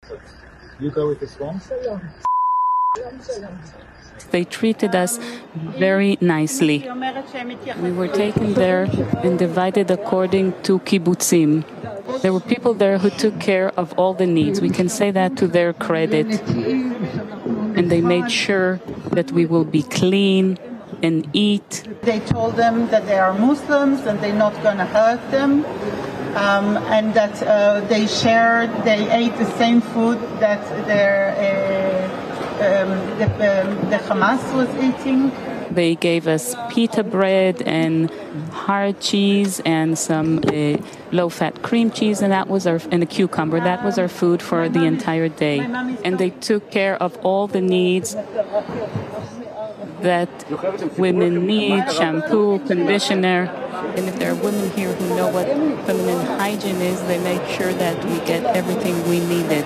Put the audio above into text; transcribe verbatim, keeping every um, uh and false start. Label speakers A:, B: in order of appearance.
A: You go with this one?
B: They treated us very nicely. We were taken there and divided according to kibbutzim. There were people there who took care of all the needs. We can say that to their credit. And they made sure that we will be clean and eat.
C: They told them that they are Muslims and they're not going to hurt them. Um, and that uh, they shared, they ate the same food that their, uh, um, the, um, the Hamas was eating.
B: They gave us pita bread and hard cheese and some uh, low-fat cream cheese, and that was our and a cucumber. That was our food for the entire day. And they took care of all the needs that women need: shampoo, conditioner. And if there are women here who know what feminine hygiene is, they make sure that we get everything we needed.